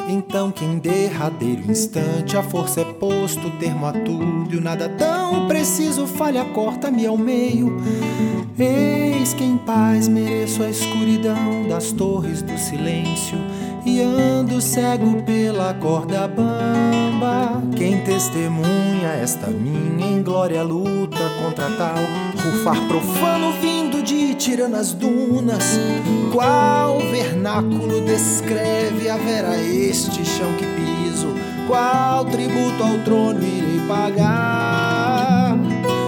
Então que em derradeiro instante a força é posto, o termo a tudo e o nada tão preciso falha, corta-me ao meio. Eis que em paz mereço a escuridão das torres do silêncio e ando cego pela corda bamba. Quem testemunha esta minha inglória luta contra tal rufar profano vindo de tiranas dunas? Qual vernáculo descreve a vera este chão que piso? Qual tributo ao trono irei pagar?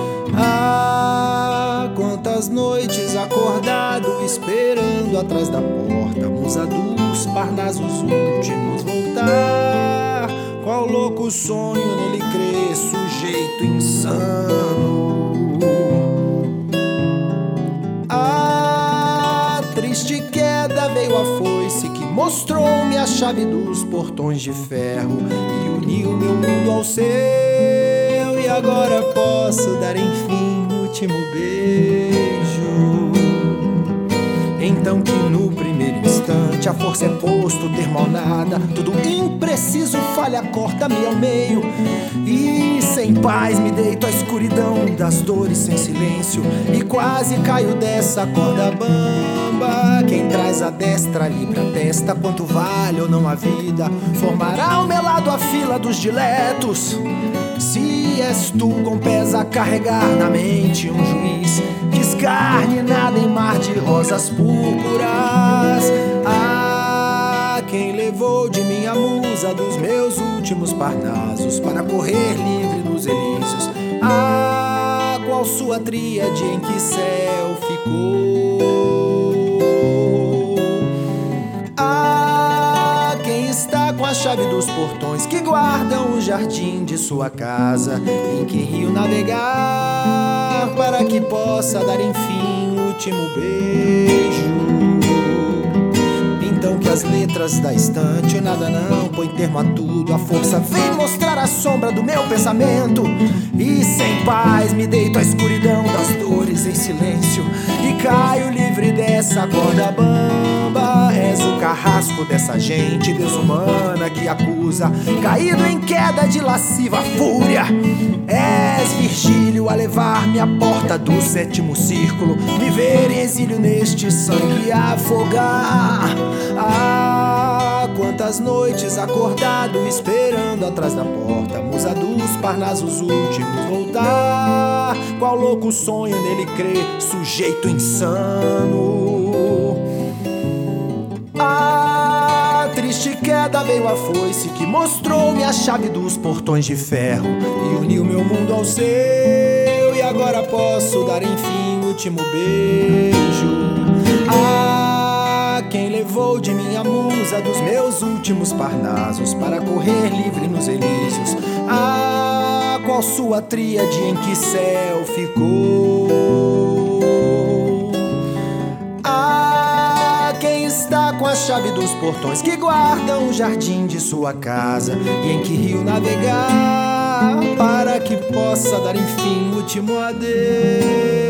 Ah, quantas noites acordado esperando atrás da porta, musa dos Parnasos últimos voltar. Qual louco sonho nele crê, sujeito insano? A triste queda veio a foice que mostrou-me a chave dos portões de ferro e uniu meu mundo ao seu, e agora posso dar enfim o último beijo. Então que no primeiro instante a força é posto, o termo ao nada, tudo impreciso falha, corta-me ao meio. E sem paz me deito à escuridão das dores sem silêncio e quase caio dessa corda bamba. Quem traz a destra livra a testa, quanto vale ou não a vida, formará ao meu lado a fila dos diletos. Se és tu com pés a carregar na mente um juiz que escarne nada em mar de rosas púrpuras. Ah, quem levou de mim a musa dos meus últimos Parnasos para correr livre nos Elíseos? Ah, qual sua tríade, em que céu ficou? Com a chave dos portões que guardam o jardim de sua casa, em que rio navegar para que possa dar enfim o último beijo. Então que as letras da estante o nada não põe termo a tudo, a força vem mostrar a sombra do meu pensamento. E sem paz me deito à escuridão das dores em silêncio e caio livre dessa corda bamba. És o carrasco dessa gente desumana que acusa, caído em queda de lasciva fúria. És Virgílio a levar-me à porta do sétimo círculo, me ver em exílio neste sangue afogar. Ah, quantas noites acordado esperando atrás da porta, musa dos Parnasos últimos voltar. Qual louco sonho nele crê, sujeito insano? A triste queda veio a foice que mostrou-me a chave dos portões de ferro e uniu meu mundo ao seu, e agora posso dar enfim o último beijo. Ah, quem levou de mim a musa dos meus últimos Parnasos para correr livre nos Elíseos? Ah, qual sua tríade, em que céu ficou? Com a chave dos portões que guardam o jardim de sua casa e em que rio navegar para que possa dar enfim o último adeus.